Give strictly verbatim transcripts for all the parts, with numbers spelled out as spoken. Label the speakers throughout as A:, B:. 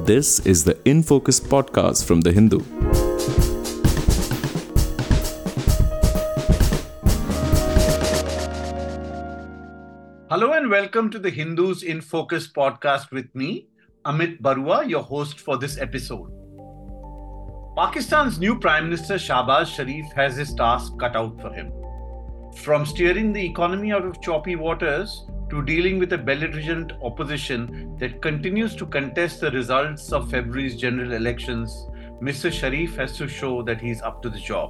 A: This is the In Focus podcast from The Hindu.
B: Hello and welcome to the Hindus in Focus podcast with me, Amit Barua, your host for this episode. Pakistan's new Prime Minister Shahbaz Sharif has his task cut out for him. From steering the economy out of choppy waters to dealing with a belligerent opposition that continues to contest the results of February's general elections, Mister Sharif has to show that he's up to the job.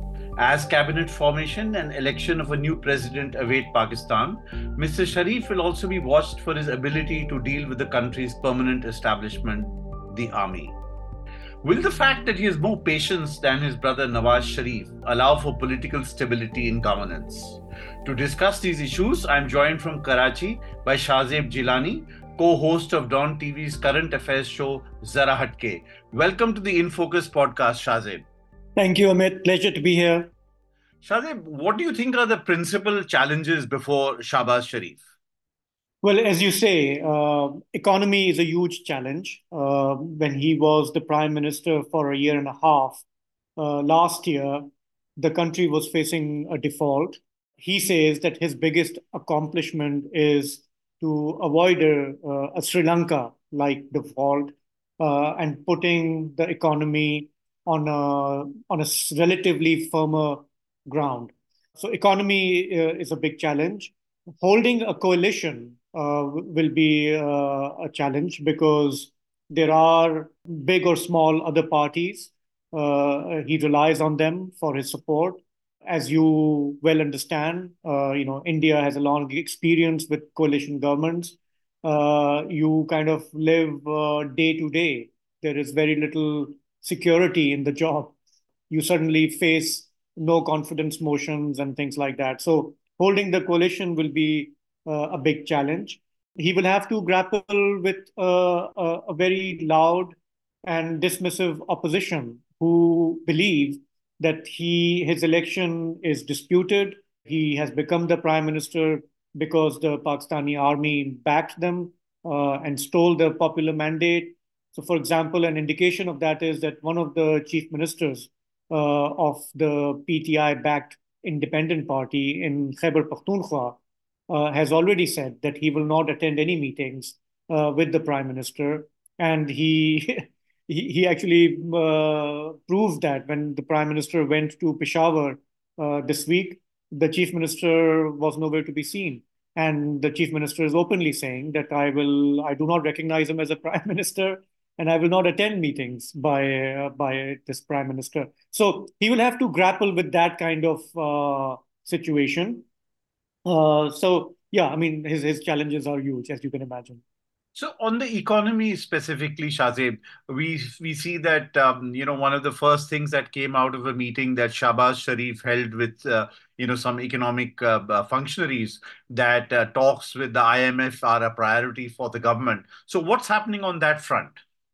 B: As cabinet formation and election of a new president await Pakistan, Mister Sharif will also be watched for his ability to deal with the country's permanent establishment, the army. Will the fact that he has more patience than his brother Nawaz Sharif allow for political stability in governance? To discuss these issues, I am joined from Karachi by Shahzeb Jilani, co-host of Dawn T V's current affairs show Zara Hatke. Welcome to the In Focus podcast, Shahzeb.
C: Thank you, Amit. Pleasure to be here.
B: Shahzeb, what do you think are the principal challenges before Shahbaz Sharif?
C: Well, as you say, uh, economy is a huge challenge. Uh, when he was the prime minister for a year and a half, uh, last year, the country was facing a default. He says that his biggest accomplishment is to avoid a, a Sri Lanka-like default uh, and putting the economy on a, on a relatively firmer ground. So economy uh, is a big challenge. Holding a coalition uh, will be uh, a challenge because there are big or small other parties. Uh, he relies on them for his support. As you well understand, uh, you know, India has a long experience with coalition governments. Uh, you kind of live uh, day to day. There is very little security in the job. You suddenly face no confidence motions and things like that. So holding the coalition will be uh, a big challenge. He will have to grapple with uh, a, a very loud and dismissive opposition who believe that he his election is disputed. He has become the prime minister because the Pakistani army backed them uh, and stole the popular mandate. So, for example, an indication of that is that one of the chief ministers uh, of the P T I-backed independent party in Khyber Pakhtunkhwa uh, has already said that he will not attend any meetings uh, with the prime minister. And he he, he actually uh, proved that when the prime minister went to Peshawar uh, this week, the chief minister was nowhere to be seen. And the chief minister is openly saying that I will, I do not recognize him as a prime minister, and I will not attend meetings by uh, by this prime minister. So he will have to grapple with that kind of uh, situation. Uh, so yeah, I mean, his his challenges are huge, as you can imagine.
B: So on the economy specifically, Shahzeb, we we see that um, you know one of the first things that came out of a meeting that Shahbaz Sharif held with uh, you know some economic uh, functionaries, that uh, talks with the I M F are a priority for the government. So what's happening on that front?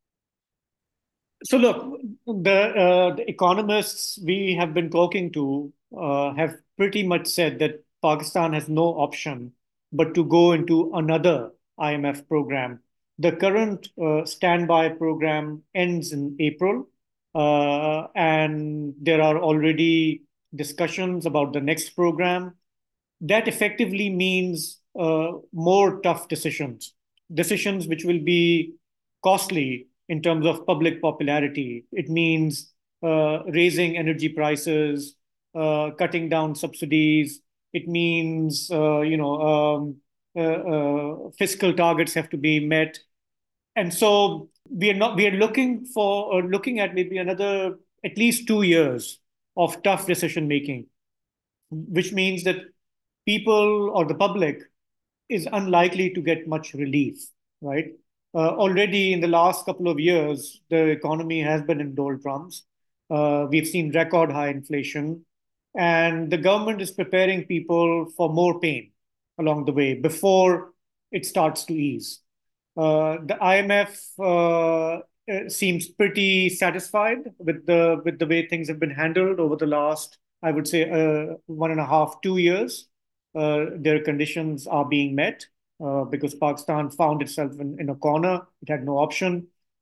C: So look, the uh, the economists we have been talking to uh, have pretty much said that Pakistan has no option but to go into another I M F program. The current uh, standby program ends in April, uh, and there are already discussions about the next program. That effectively means uh, more tough decisions, decisions which will be costly in terms of public popularity. It means uh, raising energy prices, uh, cutting down subsidies. It means, uh, you know, um, uh, uh, fiscal targets have to be met. And so we are not, we are looking for, or looking at maybe another at least two years of tough decision making, which means that people or the public is unlikely to get much relief, right? Uh, already in the last couple of years, the economy has been in doldrums. Uh, we've seen record high inflation, and the government is preparing people for more pain along the way before it starts to ease. Uh, the I M F uh, uh, seems pretty satisfied with the with the way things have been handled over the last, I would say, uh, one and a half, two years. Uh, their conditions are being met uh, because Pakistan found itself in, in a corner. It had no option.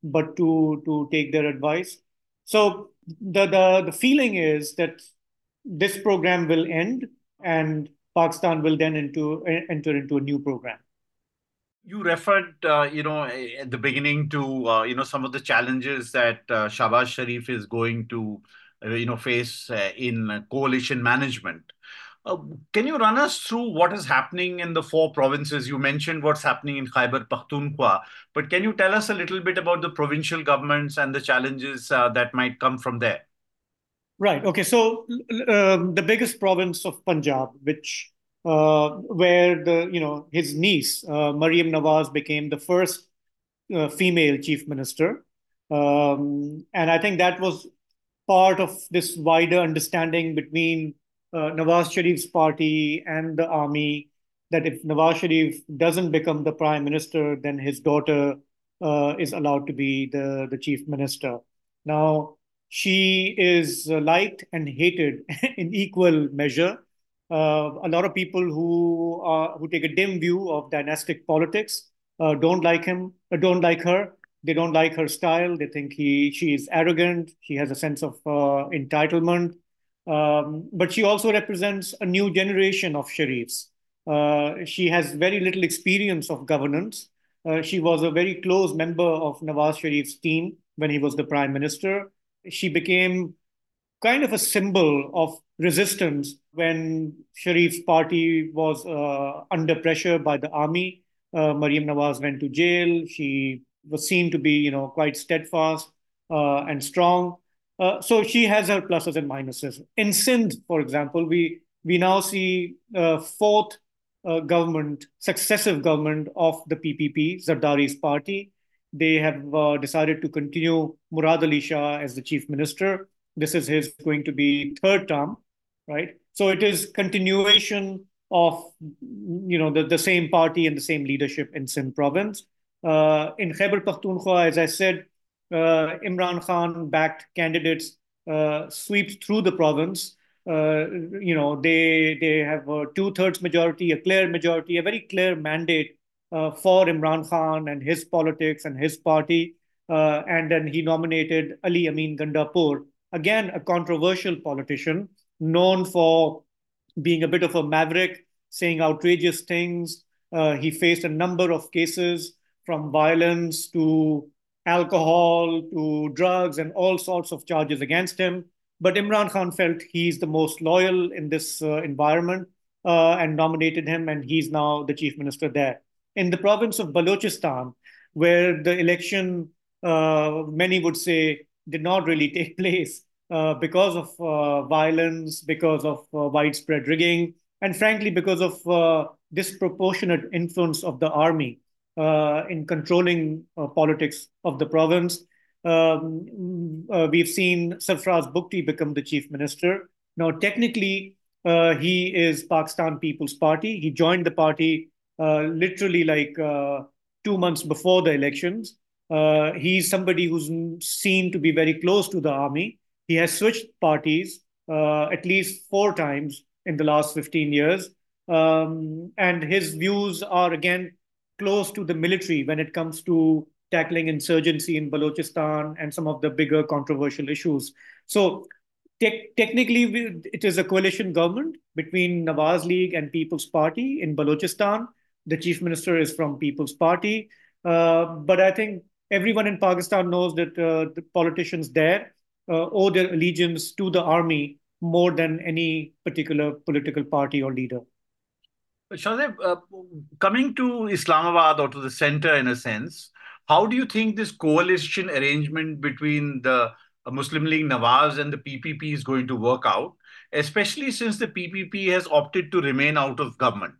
C: but to to take their advice. So the the, the feeling is that this program will end and Pakistan will then into enter into a new program.
B: You referred, uh, you know, at the beginning to, uh, you know, some of the challenges that uh, Shahbaz Sharif is going to, uh, you know, face uh, in coalition management. Uh, can you run us through what is happening in the four provinces? You mentioned what's happening in Khyber Pakhtunkhwa, but can you tell us a little bit about the provincial governments and the challenges uh, that might come from there?
C: Right. Okay. So um, the biggest province of Punjab, which uh, where the you know his niece uh, Mariam Nawaz became the first uh, female chief minister, um, and I think that was part of this wider understanding between uh, Nawaz Sharif's party and the army that if Nawaz Sharif doesn't become the prime minister, then his daughter uh, is allowed to be the, the chief minister. Now, she is uh, liked and hated in equal measure. Uh, a lot of people who are, who take a dim view of dynastic politics uh, don't like him, uh, don't like her. They don't like her style. They think he she is arrogant. She has a sense of uh, entitlement. Um, but she also represents a new generation of Sharifs. Uh, she has very little experience of governance. Uh, she was a very close member of Nawaz Sharif's team when he was the prime minister. She became kind of a symbol of resistance when Sharif's party was uh, under pressure by the army. Uh, Mariam Nawaz went to jail. She was seen to be, you know, quite steadfast uh, and strong. Uh, so she has her pluses and minuses. In Sindh, for example, we we now see uh, fourth uh, government, successive government of the P P P, Zardari's party. They have uh, decided to continue Murad Ali Shah as the chief minister. This is his going to be third term, right? So it is continuation of you know the, the same party and the same leadership in Sindh province. Uh, in Khyber Pakhtunkhwa, as I said, uh, Imran Khan backed candidates uh, sweeps through the province. Uh, you know they they have a two thirds majority, a clear majority, a very clear mandate uh, for Imran Khan and his politics and his party. Uh, and then he nominated Ali Amin Gandapur, again, a controversial politician known for being a bit of a maverick, saying outrageous things. Uh, he faced a number of cases from violence to alcohol to drugs and all sorts of charges against him. But Imran Khan felt he's the most loyal in this uh, environment uh, and nominated him, and he's now the chief minister there. In the province of Balochistan, where the election, uh, many would say, did not really take place uh, because of uh, violence, because of uh, widespread rigging, and frankly, because of uh, disproportionate influence of the army uh, in controlling uh, politics of the province. Um, uh, we've seen Sarfraz Bugti become the chief minister. Now, technically, uh, he is Pakistan People's Party. He joined the party uh, literally like uh, two months before the elections. Uh, he's somebody who's seen to be very close to the army. He has switched parties uh, at least four times in the last fifteen years. Um, and his views are, again, close to the military when it comes to tackling insurgency in Balochistan and some of the bigger controversial issues. So te- technically, we, it is a coalition government between Nawaz League and People's Party in Balochistan. The chief minister is from People's Party. Uh, but I think everyone in Pakistan knows that uh, the politicians there uh, owe their allegiance to the army more than any particular political party or leader.
B: Shahzeb, uh, coming to Islamabad or to the center in a sense, how do you think this coalition arrangement between the uh, Muslim League Nawaz and the P P P is going to work out, especially since the P P P has opted to remain out of government?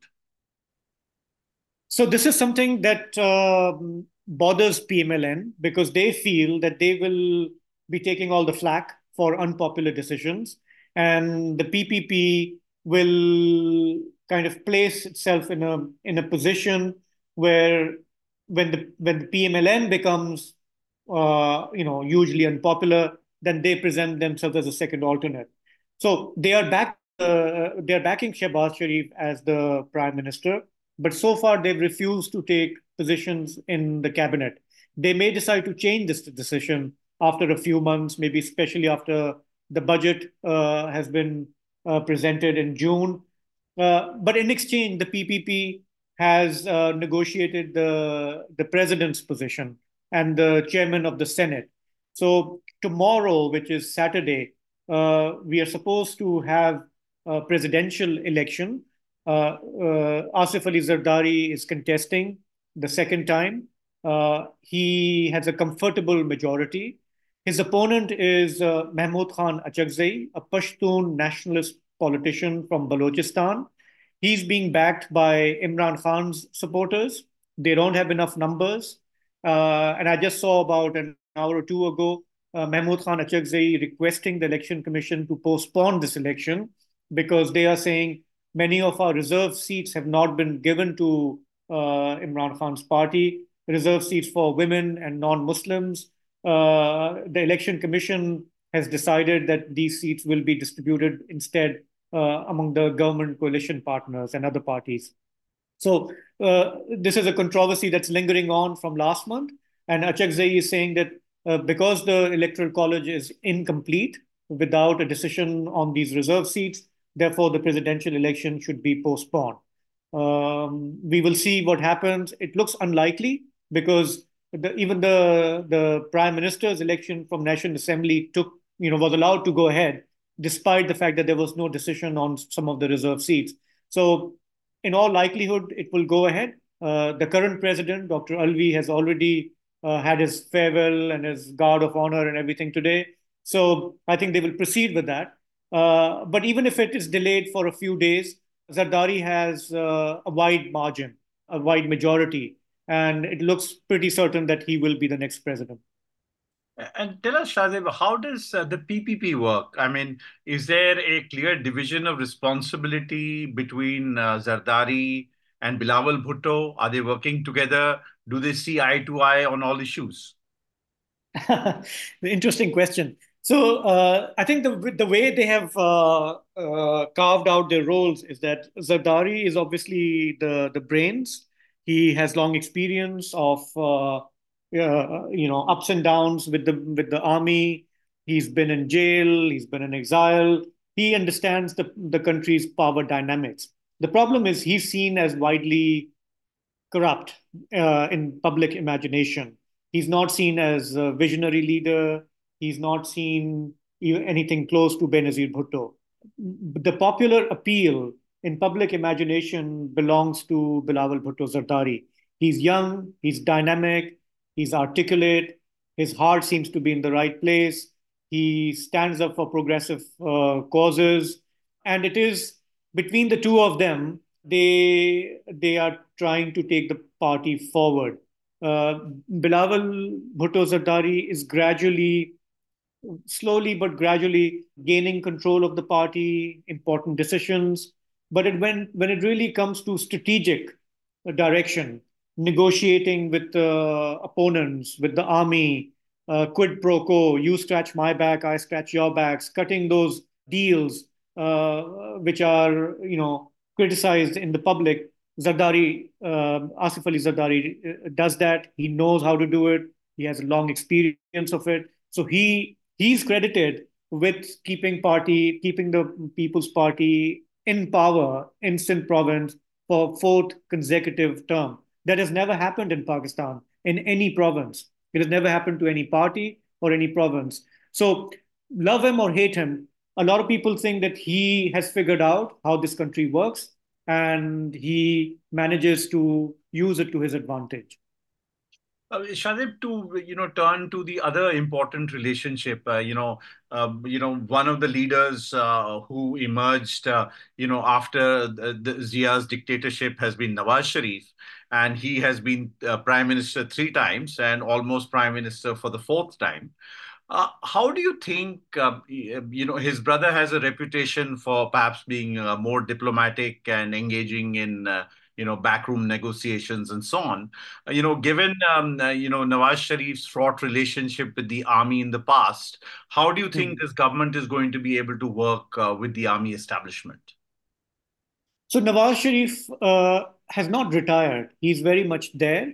C: So this is something that uh, bothers P M L N because they feel that they will be taking all the flack for unpopular decisions, and the P P P will kind of place itself in a in a position where when the when the P M L N becomes uh, you know hugely unpopular, then they present themselves as a second alternate. So they are back uh, they are backing Shehbaz Sharif as the prime minister, but so far they've refused to take positions in the cabinet. They may decide to change this decision after a few months, maybe especially after the budget uh, has been uh, presented in June. Uh, but in exchange, the P P P has uh, negotiated the, the president's position and the chairman of the Senate. So tomorrow, which is Saturday, uh, we are supposed to have a presidential election. Uh, uh, Asif Ali Zardari is contesting the second time. Uh, he has a comfortable majority. His opponent is uh, Mahmood Khan Achakzai, a Pashtun nationalist politician from Balochistan. He's being backed by Imran Khan's supporters. They don't have enough numbers. Uh, and I just saw about an hour or two ago uh, Mahmood Khan Achakzai requesting the Election Commission to postpone this election because they are saying many of our reserve seats have not been given to uh, Imran Khan's party, reserve seats for women and non-Muslims. Uh, the Election Commission has decided that these seats will be distributed instead uh, among the government coalition partners and other parties. So uh, this is a controversy that's lingering on from last month. And Achakzai is saying that uh, because the Electoral College is incomplete without a decision on these reserve seats, therefore the presidential election should be postponed. Um, we will see what happens. It looks unlikely because the, even the, the prime minister's election from National Assembly took, you know, was allowed to go ahead, despite the fact that there was no decision on some of the reserve seats. So in all likelihood, it will go ahead. Uh, the current president, Doctor Alvi, has already uh, had his farewell and his guard of honor and everything today. So I think they will proceed with that. Uh, but even if it is delayed for a few days, Zardari has uh, a wide margin, a wide majority, and it looks pretty certain that he will be the next president.
B: And tell us, Shahzeb, how does uh, the P P P work? I mean, is there a clear division of responsibility between uh, Zardari and Bilawal Bhutto? Are they working together? Do they see eye to eye on all issues?
C: The interesting question. So uh, I think the the way they have uh, uh, carved out their roles is that Zardari is obviously the the brains. He has long experience of uh, uh, you know ups and downs with the with the army. He's been in jail. He's been in exile. He understands the the country's power dynamics. The problem is he's seen as widely corrupt uh, in public imagination. He's not seen as a visionary leader. He's not seen anything close to Benazir Bhutto. The popular appeal in public imagination belongs to Bilawal Bhutto Zardari. He's young, he's dynamic, he's articulate, his heart seems to be in the right place. He stands up for progressive uh, causes. And it is between the two of them, they, they are trying to take the party forward. Uh, Bilawal Bhutto Zardari is gradually, slowly but gradually gaining control of the party, important decisions. But it, when, when it really comes to strategic direction, negotiating with uh, opponents, with the army, uh, quid pro quo, you scratch my back, I scratch your backs, cutting those deals uh, which are, you know, criticized in the public. Zardari, uh, Asif Ali Zardari does that. He knows how to do it. He has a long experience of it. So he he's credited with keeping party, keeping the People's Party in power in Sindh province for fourth consecutive term. That has never happened in Pakistan, in any province. It has never happened to any party or any province. So love him or hate him, a lot of people think that he has figured out how this country works and he manages to use it to his advantage.
B: Uh, Shadib, to you know, turn to the other important relationship. Uh, you know, uh, you know, one of the leaders uh, who emerged, uh, you know, after the, the Zia's dictatorship has been Nawaz Sharif, and he has been uh, prime minister three times and almost prime minister for the fourth time. Uh, how do you think, uh, you know, his brother has a reputation for perhaps being uh, more diplomatic and engaging in, uh, you know, backroom negotiations and so on. Uh, you know, given, um, uh, you know, Nawaz Sharif's fraught relationship with the army in the past, how do you think
C: Hmm.
B: this government is going to be able to work uh, with the army establishment?
C: So Nawaz Sharif uh, has not retired. He's very much there.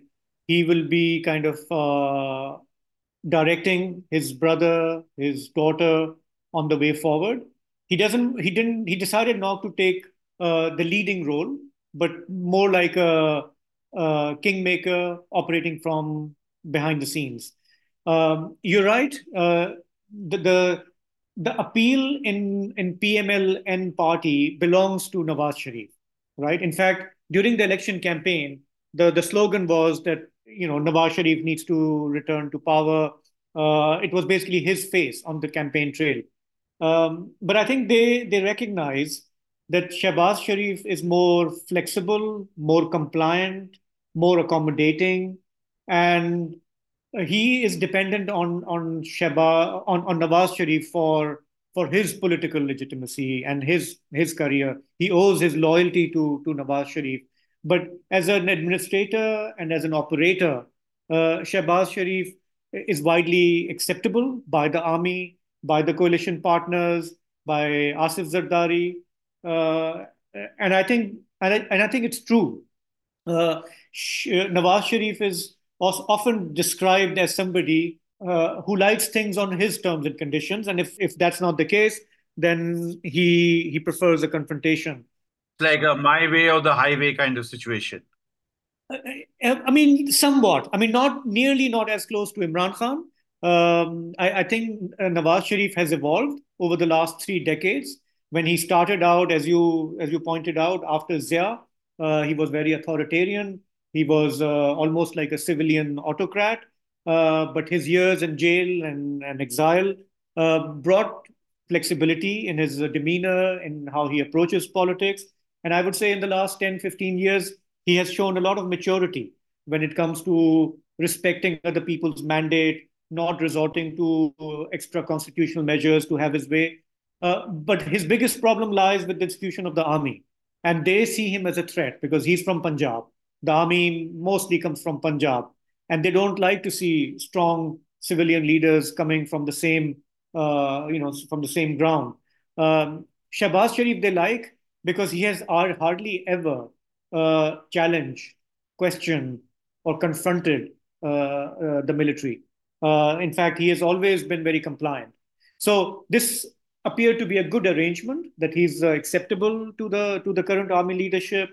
C: he will be kind of uh, directing his brother, his daughter on the way forward. He doesn't. He didn't. He decided not to take uh, the leading role, but more like a, a kingmaker operating from behind the scenes. Um, you're right. Uh, the, the the appeal in in P M L N party belongs to Nawaz Sharif, right? In fact, during the election campaign, the the slogan was that you know Nawaz Sharif needs to return to power. Uh, it was basically his face on the campaign trail. Um, but I think they they recognize that Shehbaz Sharif is more flexible, more compliant, more accommodating, and he is dependent on on Sheba on, on Nawaz Sharif for for his political legitimacy and his his career. He owes his loyalty to to Nawaz Sharif. But as an administrator and as an operator, uh, Shehbaz Sharif is widely acceptable by the army, by the coalition partners, by Asif Zardari, uh, and I think and I, and I think it's true. Uh, Nawaz Sharif is often described as somebody uh, who likes things on his terms and conditions, and if if that's not the case, then he he prefers a confrontation.
B: It's like a my way or the highway kind of situation.
C: I, I mean, somewhat. I mean, not nearly not as close to Imran Khan. Um, I, I think uh, Nawaz Sharif has evolved over the last three decades. When he started out, as you as you pointed out, after Zia, uh, he was very authoritarian. He was uh, almost like a civilian autocrat. Uh, but his years in jail and, and exile uh, brought flexibility in his demeanor, in how he approaches politics. And I would say in the last ten, fifteen years, he has shown a lot of maturity when it comes to respecting other people's mandate, not resorting to extra constitutional measures to have his way. Uh, but his biggest problem lies with the institution of the army. And they see him as a threat because he's from Punjab. The army mostly comes from Punjab. And they don't like to see strong civilian leaders coming from the same, uh, you know, from the same ground. Um, Shehbaz Sharif they like because he has hardly ever uh, challenged, questioned, or confronted uh, uh, the military. Uh, in fact, he has always been very compliant. So this appeared to be a good arrangement that he's uh, acceptable to the to the current army leadership.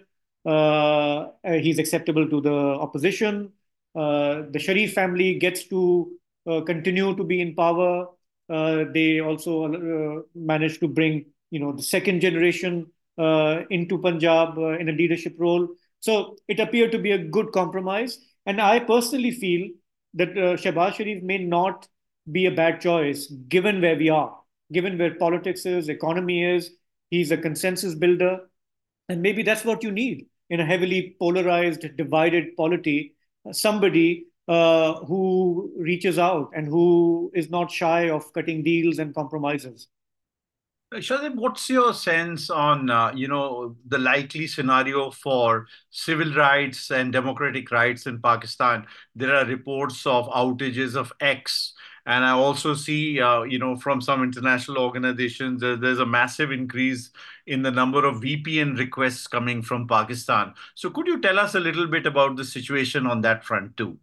C: Uh, he's acceptable to the opposition. Uh, the Sharif family gets to uh, continue to be in power. Uh, they also uh, managed to bring, you know, the second generation uh, into Punjab uh, in a leadership role. So it appeared to be a good compromise. And I personally feel that uh, Shehbaz Sharif may not be a bad choice given where we are, given where politics is, economy is. He's a consensus builder. And maybe that's what you need in a heavily polarized, divided polity. Somebody uh, who reaches out and who is not shy of cutting deals and compromises.
B: Shahzad, what's your sense on uh, you know the likely scenario for civil rights and democratic rights in Pakistan? There are reports of outages of X, and I also see uh, you know from some international organizations uh, there's a massive increase in the number of V P N requests coming from Pakistan. So could you tell us a little bit about the situation on that front too?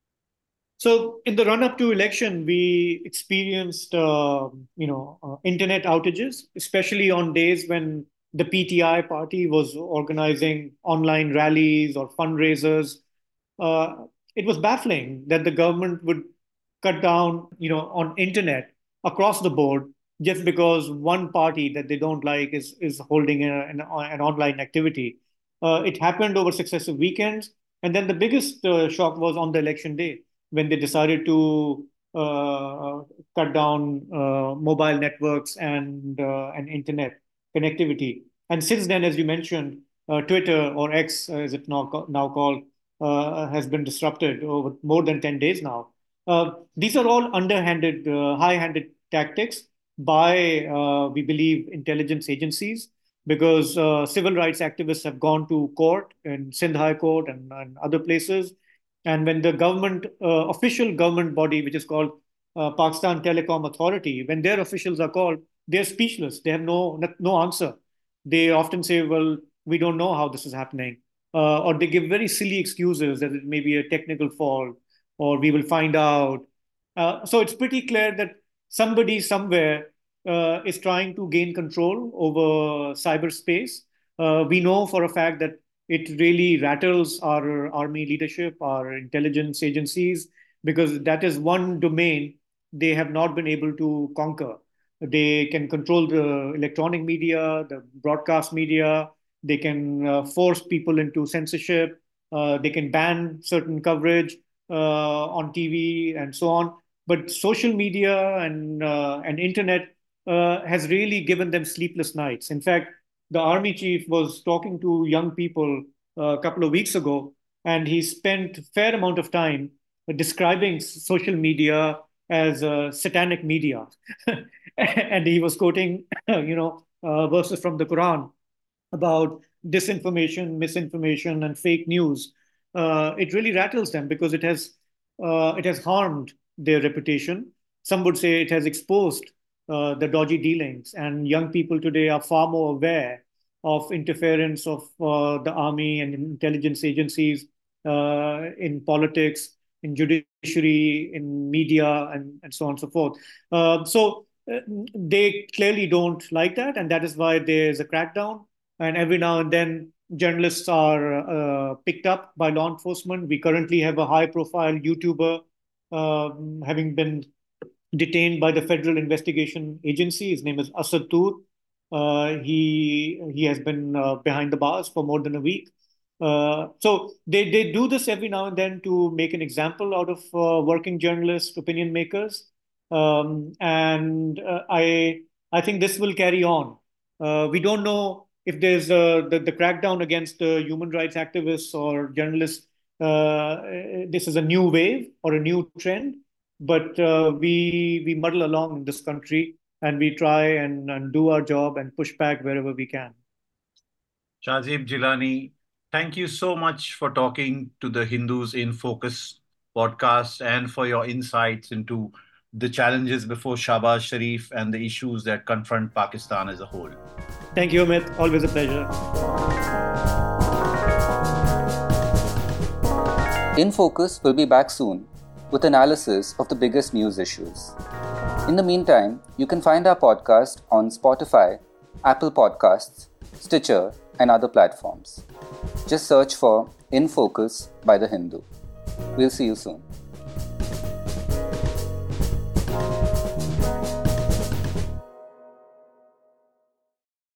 C: So in the run-up to election, we experienced, uh, you know, uh, internet outages, especially on days when the P T I party was organizing online rallies or fundraisers. Uh, it was baffling that the government would cut down, you know, on internet across the board just because one party that they don't like is is holding a, an, an online activity. Uh, it happened over successive weekends, and then the biggest uh, shock was on the election day when they decided to uh, cut down uh, mobile networks and uh, and internet connectivity. And since then, as you mentioned, uh, Twitter or X, as it's now now called, uh, has been disrupted over more than ten days now. Uh, these are all underhanded, uh, high-handed tactics by, uh, we believe, intelligence agencies, because uh, civil rights activists have gone to court in Sindh High Court and, and other places. And when the government, uh, official government body, which is called uh, Pakistan Telecom Authority, when their officials are called, they're speechless. They have no no answer. They often say, "Well, we don't know how this is happening." uh, or they give very silly excuses that it may be a technical fault or we will find out. Uh, so it's pretty clear that somebody somewhere uh, is trying to gain control over cyberspace. Uh, we know for a fact that it really rattles our army leadership, our intelligence agencies, because that is one domain they have not been able to conquer. They can control the electronic media, the broadcast media. They can uh, force people into censorship. Uh, they can ban certain coverage uh, on T V and so on. But social media and uh, and internet uh, has really given them sleepless nights. In fact, the army chief was talking to young people uh, a couple of weeks ago, and he spent a fair amount of time describing social media as uh, satanic media. And he was quoting, you know, uh, verses from the Quran about disinformation, misinformation, and fake news. Uh, it really rattles them because it has uh, it has harmed their reputation. Some would say it has exposed uh, the dodgy dealings, and young people today are far more aware of interference of uh, the army and intelligence agencies uh, in politics, in judiciary, in media, and, and so on and so forth. Uh, so uh, they clearly don't like that, and that is why there's a crackdown. And every now and then, journalists are uh, picked up by law enforcement. We currently have a high-profile YouTuber um, having been detained by the Federal Investigation Agency. His name is Asad Tur. Uh, he he has been uh, behind the bars for more than a week. Uh, so they, they do this every now and then to make an example out of uh, working journalists, opinion makers, um, and uh, I I think this will carry on. Uh, we don't know if there's uh, the the crackdown against uh, human rights activists or journalists. Uh, this is a new wave or a new trend, but uh, we we muddle along in this country and we try and, and do our job and push back wherever we can.
B: Shahzeeb Jilani, thank you so much for talking to the Hindus in Focus podcast and for your insights into the challenges before Shahbaz Sharif and the issues that confront Pakistan as a whole.
C: Thank you, Amit. Always a pleasure.
D: In Focus will be back soon with analysis of the biggest news issues. In the meantime, you can find our podcast on Spotify, Apple Podcasts, Stitcher, and other platforms. Just search for In Focus by The Hindu. We'll see you soon.